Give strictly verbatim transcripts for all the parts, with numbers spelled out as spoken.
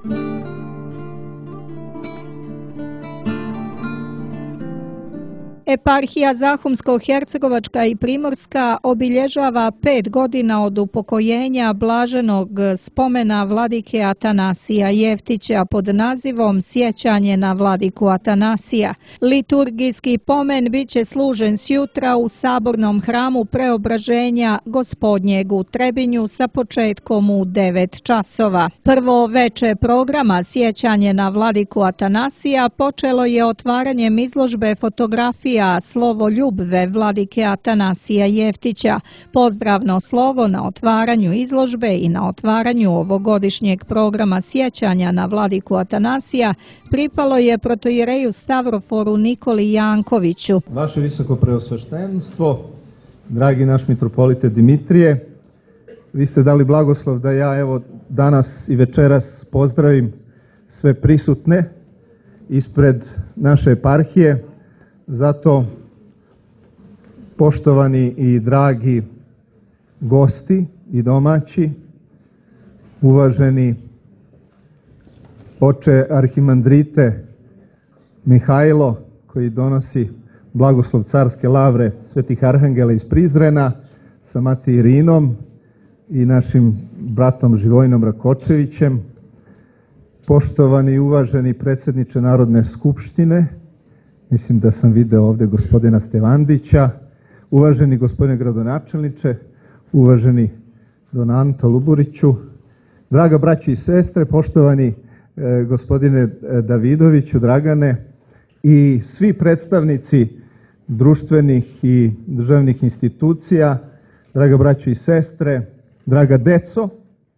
Eparhija Zahumsko-hercegovačka i Primorska obilježava pet godina od upokojenja blaženog spomena vladike Atanasija Jeftića pod nazivom Sjećanje na vladiku Atanasija. Liturgijski pomen bit će služen sjutra u sabornom hramu Preobraženja Gospodnjeg u Trebinju sa početkom u devet časova. Prvo veče programa Sjećanje na vladiku Atanasija počelo je otvaranjem izložbe fotografija Slovo ljubve vladike Atanasija Jeftića. Pozdravno slovo na otvaranju izložbe i na otvaranju ovogodišnjeg programa sjećanja na vladiku Atanasija pripalo je protoijereju Stavroforu Nikoli Jankoviću. Vaše visoko preosveštenstvo, dragi naš mitropolite Dimitrije, vi ste dali blagoslov da ja evo danas i večeras pozdravim sve prisutne ispred naše eparhije. Zato, poštovani i dragi gosti i domaći, uvaženi oče arhimandrite Mihajlo, koji donosi blagoslov carske lavre svetih arhangela iz Prizrena sa mati Irinom i našim bratom Živojinom Rakočevićem, poštovani i uvaženi predsjedniče Narodne skupštine, mislim da sam video ovdje gospodina Stevandića, uvaženi gospodine gradonačelniče, uvaženi don Anto Luburiću, draga braći i sestre, poštovani e, gospodine Davidoviću, Dragane i svi predstavnici društvenih i državnih institucija, draga braći i sestre, draga deco,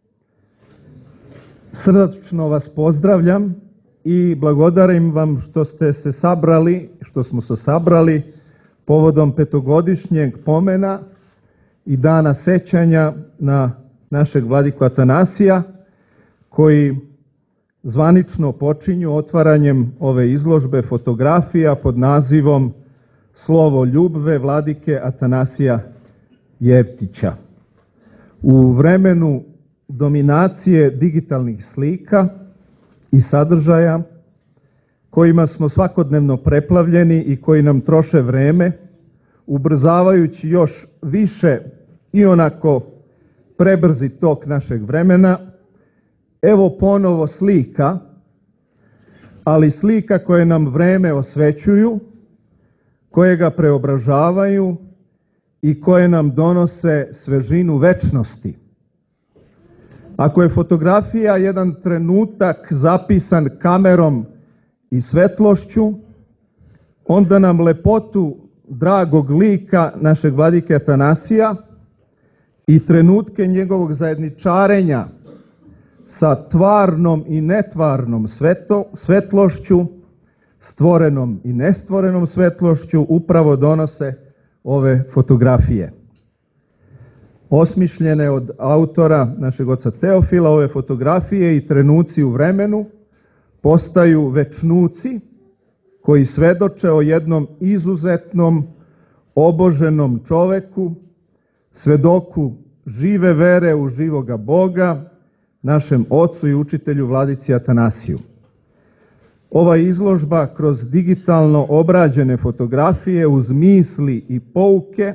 srdačno vas pozdravljam i blagodarim vam što ste se sabrali, što smo se sabrali povodom petogodišnjeg pomena i dana sećanja na našeg vladiku Atanasija, koji zvanično počinju otvaranjem ove izložbe fotografija pod nazivom Slovo ljubve vladike Atanasija Jeftića. U vremenu dominacije digitalnih slika i sadržaja kojima smo svakodnevno preplavljeni i koji nam troše vreme, ubrzavajući još više i onako prebrzi tok našeg vremena, evo ponovo slika, ali slika koje nam vreme osvećuju, koje ga preobražavaju i koje nam donose svežinu večnosti. Ako je fotografija jedan trenutak zapisan kamerom i svetlošću, onda nam lepotu dragog lika našeg vladike Atanasija i trenutke njegovog zajedničarenja sa tvarnom i netvarnom sveto, svetlošću, stvorenom i nestvorenom svetlošću upravo donose ove fotografije. Osmišljene od autora našeg oca Teofila, ove fotografije i trenuci u vremenu postaju večnuci koji svedoče o jednom izuzetnom, oboženom čoveku, svedoku žive vere u živoga Boga, našem ocu i učitelju vladici Atanasiju. Ova izložba kroz digitalno obrađene fotografije uz misli i pouke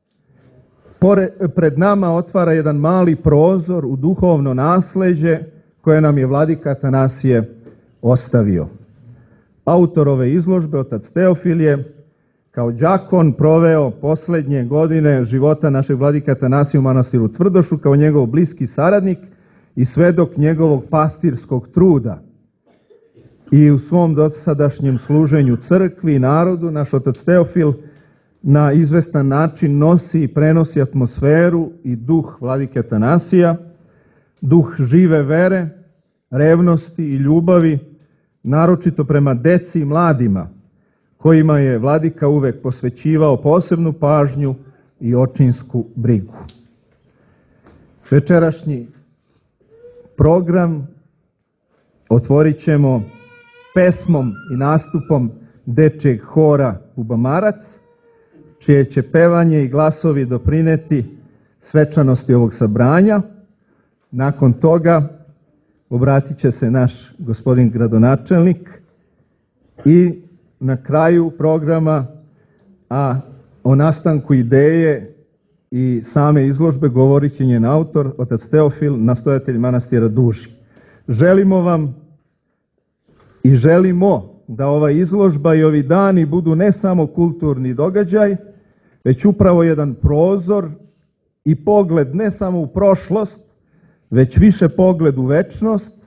pred nama otvara jedan mali prozor u duhovno nasleđe koje nam je vladika Atanasije ostavio. Autor ove izložbe, otac Teofil, je kao đakon proveo posljednje godine života našeg vladika Atanasija u manastiru Tvrdošu kao njegov bliski saradnik i svedok njegovog pastirskog truda. I u svom dosadašnjem služenju crkvi i narodu naš otac Teofil na izvestan način nosi i prenosi atmosferu i duh vladike Atanasija, duh žive vere, revnosti i ljubavi, naročito prema deci i mladima, kojima je vladika uvek posvećivao posebnu pažnju i očinsku brigu. Večerašnji program otvorit ćemo pesmom i nastupom dečjeg hora Bubamarac, čije će pevanje i glasovi doprineti svečanosti ovog sabranja. Nakon toga obratit će se naš gospodin gradonačelnik i na kraju programa, a o nastanku ideje i same izložbe govorit će njen autor, otac Teofil, nastojatelj manastira Duži. Želimo vam i želimo da ova izložba i ovi dani budu ne samo kulturni događaj, već upravo jedan prozor i pogled ne samo u prošlost, već više pogled u večnost,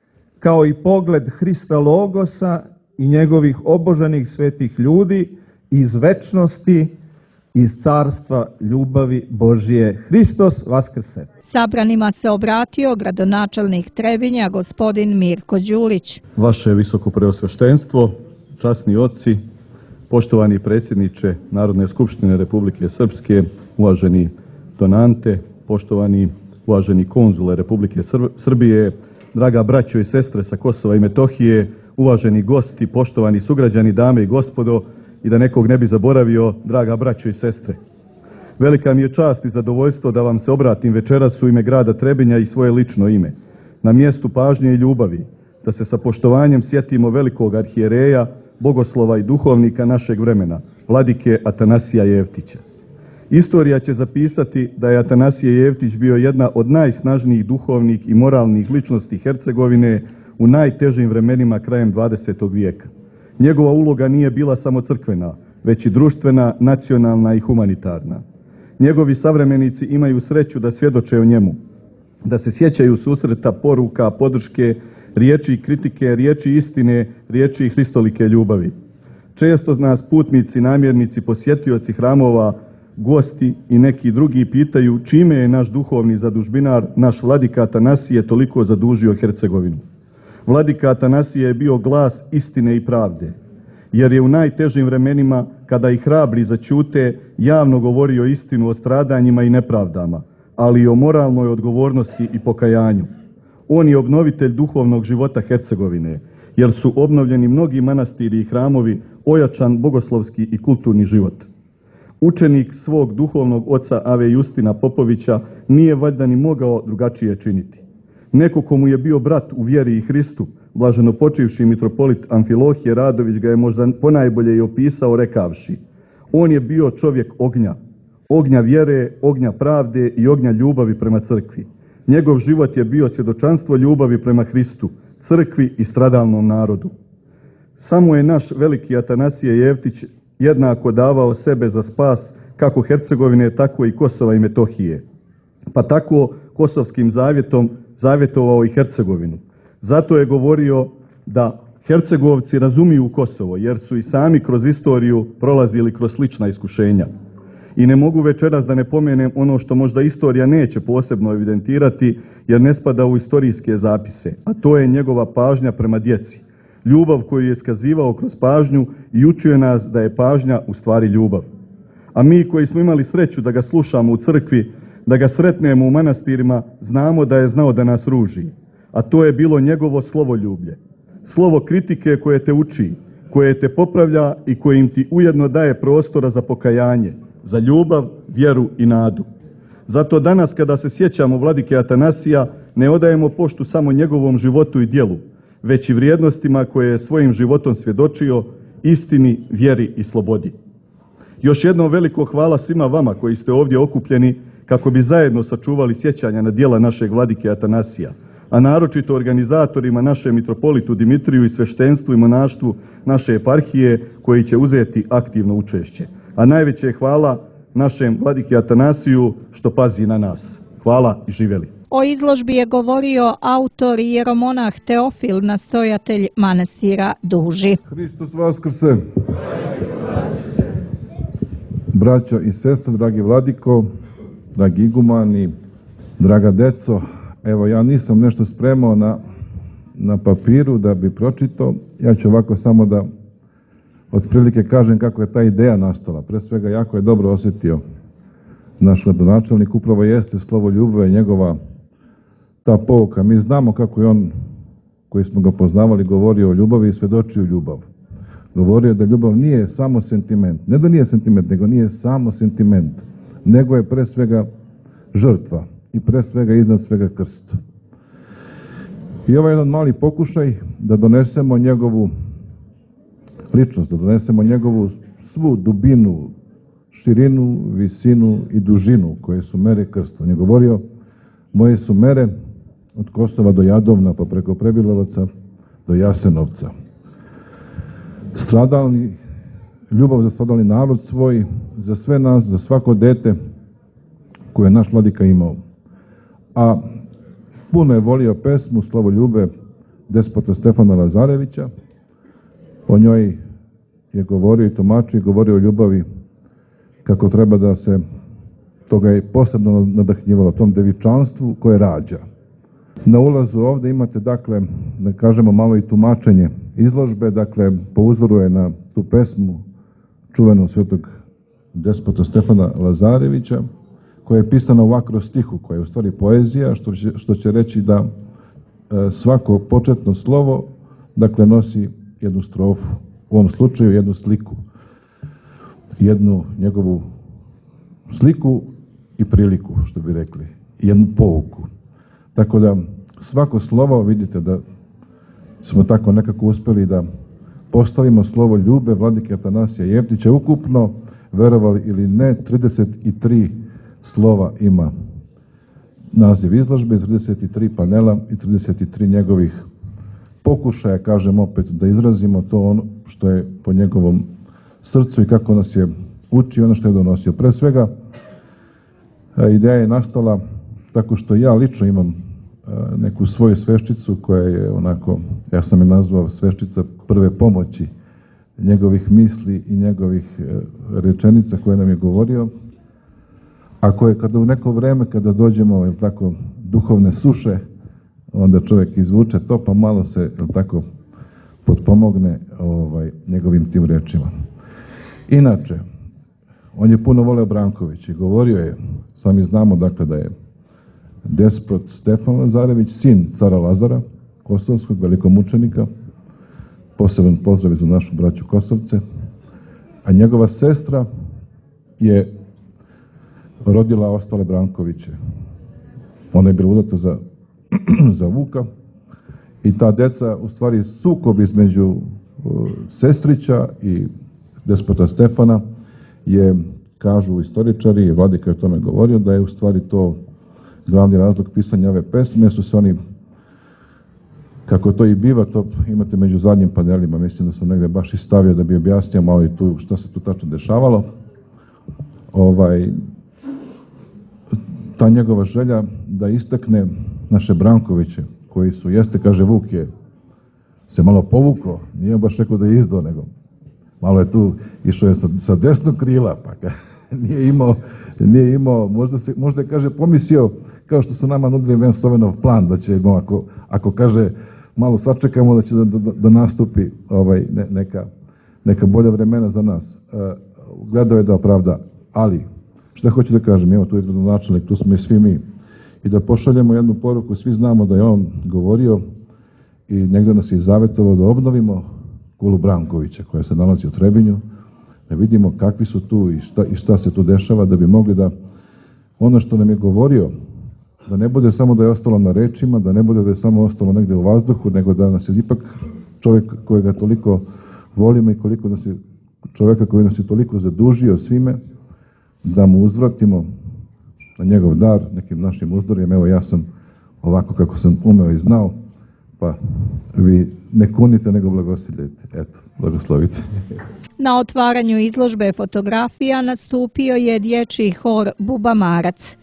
kao i pogled Hrista Logosa i njegovih obožanih svetih ljudi iz večnosti, iz carstva ljubavi Božije. Hristos vaskrse! Sabranima se obratio gradonačelnik Trebinja, gospodin Mirko Đurić. Vaše visoko preosveštenstvo, časni oci, poštovani predsjedniče Narodne skupštine Republike Srpske, uvaženi donante, poštovani uvaženi konzule Republike Srbije, draga braćo i sestre sa Kosova i Metohije, uvaženi gosti, poštovani sugrađani, dame i gospodo, i da nekog ne bi zaboravio, draga braćo i sestre. Velika mi je čast i zadovoljstvo da vam se obratim večeras u ime grada Trebinja i svoje lično ime, na mjestu pažnje i ljubavi, da se sa poštovanjem sjetimo velikog arhijereja, bogoslova i duhovnika našeg vremena, vladike Atanasija Jeftića. Istorija će zapisati da je Atanasije Jeftić bio jedna od najsnažnijih duhovnih i moralnih ličnosti Hercegovine u najtežim vremenima krajem dvadesetog vijeka. Njegova uloga nije bila samo crkvena, već i društvena, nacionalna i humanitarna. Njegovi savremenici imaju sreću da svjedoče o njemu, da se sjećaju susreta, poruka, podrške, riječi kritike, riječi istine, riječi hristolike ljubavi. Često nas putnici, namjernici, posjetioci hramova, gosti i neki drugi pitaju čime je naš duhovni zadužbinar, naš vladika Atanasije, toliko zadužio Hercegovinu. Vladika Atanasije je bio glas istine i pravde, jer je u najtežim vremenima, kada i hrabri zaćute, javno govorio istinu o stradanjima i nepravdama, ali i o moralnoj odgovornosti i pokajanju. On je obnovitelj duhovnog života Hercegovine, jer su obnovljeni mnogi manastiri i hramovi, ojačan bogoslovski i kulturni život. Učenik svog duhovnog oca Ave Justina Popovića nije valjda ni mogao drugačije činiti. Neko ko mu je bio brat u vjeri i Hristu, blaženo počivši mitropolit Amfilohije Radović ga je možda ponajbolje i opisao rekavši: on je bio čovjek ognja, ognja vjere, ognja pravde i ognja ljubavi prema crkvi. Njegov život je bio svjedočanstvo ljubavi prema Hristu, crkvi i stradalnom narodu. Samo je naš veliki Atanasije Jeftić jednako davao sebe za spas kako Hercegovine, tako i Kosova i Metohije. Pa tako Kosovskim zavjetom zavjetovao i Hercegovinu. Zato je govorio da Hercegovci razumiju Kosovo, jer su i sami kroz istoriju prolazili kroz slična iskušenja. I ne mogu večeras da ne pomenem ono što možda istorija neće posebno evidentirati, jer ne spada u istorijske zapise, a to je njegova pažnja prema djeci. Ljubav koju je iskazivao kroz pažnju i učio nas da je pažnja u stvari ljubav. A mi koji smo imali sreću da ga slušamo u crkvi, da ga sretnemo u manastirima, znamo da je znao da nas ruži. A to je bilo njegovo slovoljublje. Slovo kritike koje te uči, koje te popravlja i koje im ti ujedno daje prostora za pokajanje, za ljubav, vjeru i nadu. Zato danas kada se sjećamo vladike Atanasija, ne odajemo poštu samo njegovom životu i djelu, već i vrijednostima koje je svojim životom svjedočio, istini, vjeri i slobodi. Još jednom veliko hvala svima vama koji ste ovdje okupljeni kako bi zajedno sačuvali sjećanja na djela našeg vladike Atanasija, a naročito organizatorima, našem mitropolitu Dimitriju i sveštenstvu i monaštvu naše eparhije koji će uzeti aktivno učešće. A najveće hvala našem vladiki Atanasiju što pazi na nas. Hvala i živjeli. O izložbi je govorio autor i jeromonah Teofil, nastojatelj manastira Duži. Hristos vaskrse! Braćo i sestre, dragi vladiko, dragi igumani, draga deco, evo ja nisam nešto spremao na, na papiru da bi pročitao. Ja ću ovako samo da otprilike kažem kako je ta ideja nastala. Pre svega jako je dobro osjetio naš gradonačelnik, upravo jeste slovo ljubavi, njegova ta pouka. Mi znamo kako je on, koji smo ga poznavali, govorio o ljubavi i svjedočio ljubav. Govorio da ljubav nije samo sentiment. Ne da nije sentiment, nego nije samo sentiment. Nego je pre svega žrtva i pre svega iznad svega krst. I ovo je jedan mali pokušaj da donesemo njegovu ličnost, da donesemo njegovu svu dubinu, širinu, visinu i dužinu koje su mere krsta. On je govorio, moje su mere od Kosova do Jadovna, pa preko Prebilovaca do Jasenovca. Stradalni, ljubav za stradalni narod svoj, za sve nas, za svako dete koje je naš vladika imao. A puno je volio pesmu Slovoljube despota Stefana Lazarevića. O njoj je govorio i tumačio i govorio o ljubavi kako treba da se, toga je posebno nadahnjivalo, tom devičanstvu koje rađa. Na ulazu ovde imate, dakle, da kažemo malo i tumačenje izložbe, dakle, po uzoru je na tu pesmu čuvenu svetog despota Stefana Lazarevića, koja je pisana u akrostihu, koja je u stvari poezija, što će, što će reći da e, svako početno slovo, dakle, nosi jednu strofu, u ovom slučaju jednu sliku, jednu njegovu sliku i priliku, što bi rekli, jednu pouku. Tako da svako slovo, vidite da smo tako nekako uspeli da postavimo slovo ljube vladike Atanasija Jeftića. Ukupno, verovali ili ne, trideset tri slova ima naziv izložbe, trideset tri panela i trideset tri njegovih pokušaja, kažem opet, da izrazimo to ono što je po njegovom srcu i kako nas je učio, ono što je donosio. Pre svega, ideja je nastala tako što ja lično imam neku svoju sveščicu koja je onako, ja sam je nazvao sveščica prve pomoći njegovih misli i njegovih rečenica koje nam je govorio. Ako je kada u neko vreme, kada dođemo, jel tako, duhovne suše, onda čovjek izvuče to, pa malo se, jel tako, potpomogne ovaj, njegovim tim rečima. Inače, on je puno voleo Branković i govorio je, sami znamo, dakle, da je despot Stefan Lazarević, sin cara Lazara, kosovskog velikomučenika, poseban pozdrav za našu braću Kosovce, a njegova sestra je rodila ostale Brankoviće. Ona je bila udata za, za Vuka i ta deca, u stvari sukob između uh, sestrića i despota Stefana je, kažu istoričari, i vladika je o tome govorio, da je u stvari to glavni razlog pisanja ove pesme, su se oni, kako to i biva, to imate među zadnjim panelima, mislim da sam negde baš i stavio da bi objasnio malo i tu šta se tu tačno dešavalo. Ovaj, ta njegova želja da istakne naše Brankoviće, koji su, jeste, kaže, Vuk je se malo povukao, nije baš rekao da je izdao, nego malo je tu, išao je sa, sa desnog krila, pa ka, nije imao, nije imao, možda, se, možda je, kaže, pomislio, kao što su nama nudili Vensovenov plan, da će, no, ako, ako kaže, malo sačekamo da će da, da, da nastupi ovaj, ne, neka, neka bolja vremena za nas. Uh, gledao je da opravda, ali šta hoću da kažem, evo tu je gradonačelnik, tu smo i svi mi, i da pošaljemo jednu poruku, svi znamo da je on govorio i negdje nas je zavetovao da obnovimo kulu Brankovića koja se nalazi u Trebinju, da vidimo kakvi su tu i šta, i šta se tu dešava, da bi mogli da ono što nam je govorio, da ne bude samo da je ostalo na rečima, da ne bude da je samo ostalo negdje u vazduhu, nego da nas je ipak čovjek kojega toliko volimo i koliko nas je, čovjeka koji nas je toliko zadužio svime, da mu uzvratimo na njegov dar nekim našim uzdorjem. Evo, ja sam ovako kako sam umeo i znao, pa vi ne kunite nego blagosiljajte. Eto, blagoslovite. Na otvaranju izložbe fotografija nastupio je dječji hor Bubamarac.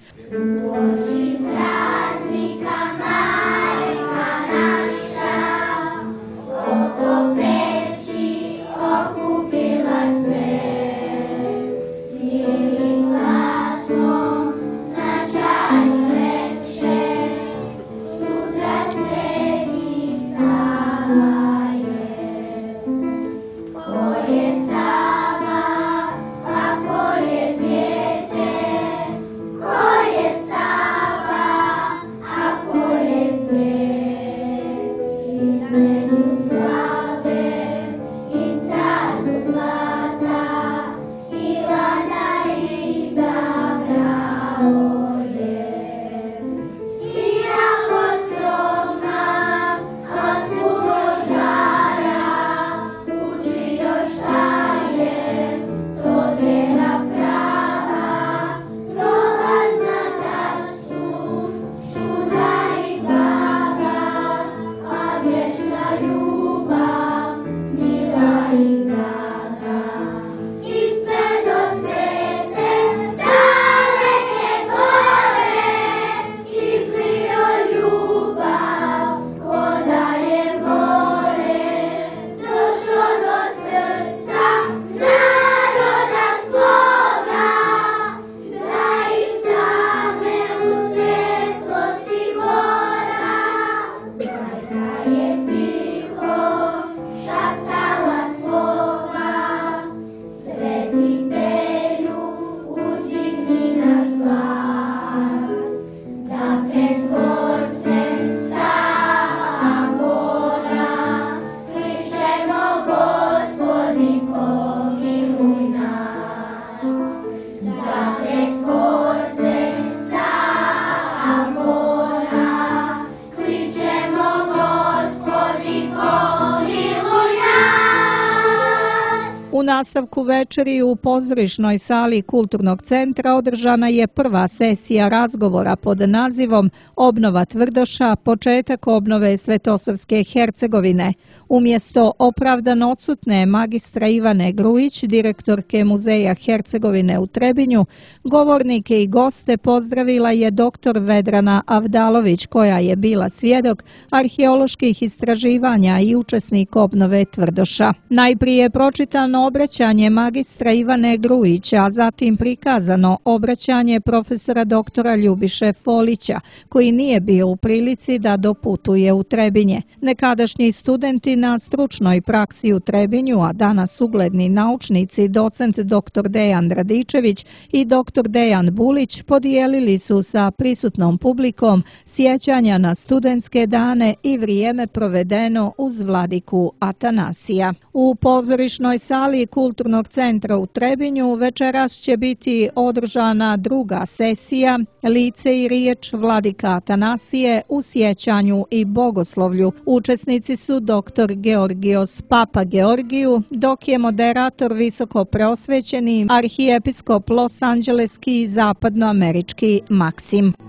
U nastavku večeri u pozorišnoj sali Kulturnog centra održana je prva sesija razgovora pod nazivom Obnova Tvrdoša, početak obnove Svetosavske Hercegovine. Umjesto opravdano odsutne magistra Ivane Grujić, direktorke Muzeja Hercegovine u Trebinju, govornike i goste pozdravila je doktor Vedrana Avdalović, koja je bila svjedok arheoloških istraživanja i učesnik obnove Tvrdoša. Najprije je pročitano obraćanje magistra Ivane Grujića, a zatim prikazano obraćanje profesora doktora Ljubiše Folića, koji nije bio u prilici da doputuje u Trebinje. Nekadašnji studenti na stručnoj praksi u Trebinju, a danas ugledni naučnici, docent doktor Dejan Radičević i doktor Dejan Bulić, podijelili su sa prisutnom publikom sjećanja na studentske dane i vrijeme provedeno uz vladiku Atanasija. U pozorišnoj sali Kulturnog centra u Trebinju večeras će biti održana druga sesija Lice i riječ vladika Atanasije u sjećanju i bogoslovlju. Učesnici su doktor Georgios Papa Georgiju, dok je moderator visoko preosvećeni arhijepiskop Los Angeleski i zapadnoamerički Maksim.